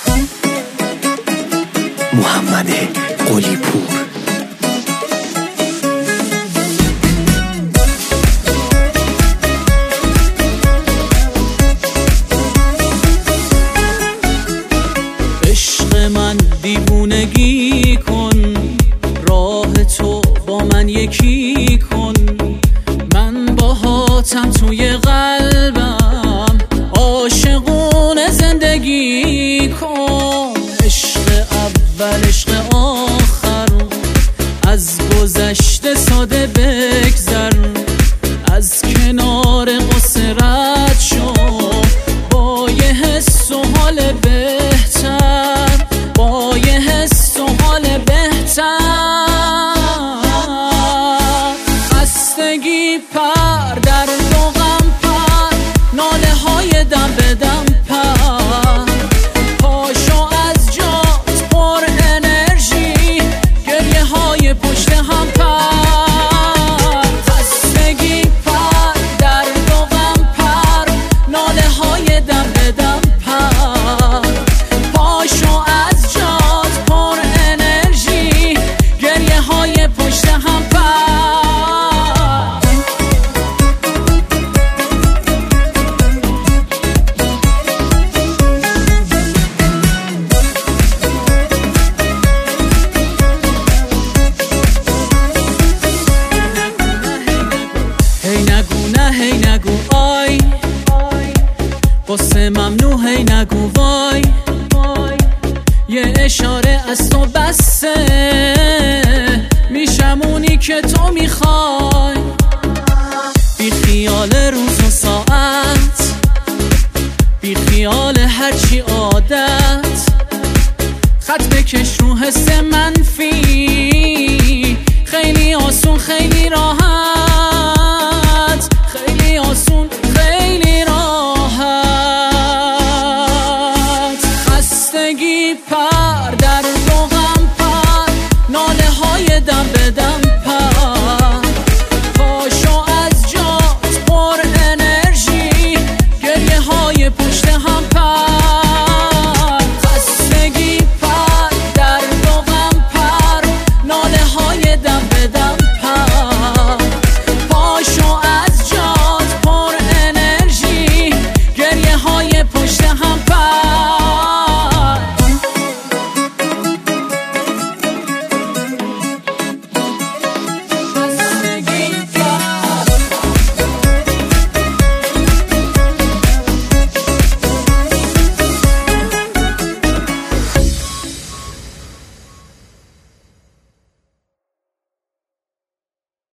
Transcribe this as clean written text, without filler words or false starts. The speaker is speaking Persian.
محمد قلی پور. عشق من دیوونگی کن، راه تو با من یکی کن، من باهاتم توی قلبم، عاشقونه زندگی کن. عشق اول عشق آخر، از گذشته ساده بگذر، از کنار قصه رد شو با یه حس و حال بهتر، با یه حس و حال بهتر. خستگی پر در دو غم پر، ناله های دم به دم پر، پاشو از جات پر انرژی، گریه های پشت هم پر. خستگی پر در دو غم پر، ناله های دم به دم پر، پاشو از جات پر انرژی، گریه های پشت هم پر. هی نگو نه هی نگو آی، قصه ممنوع هی نگو وای، یه اشاره از تو بسه، میشم اونی که تو میخوای. بی خیال روز و ساعت، بی خیال هرچی عادت، خط بکش رو حس منفی، خیلی آسون خیلی راحت، خیلی آسون خیلی راحت. خستگی پر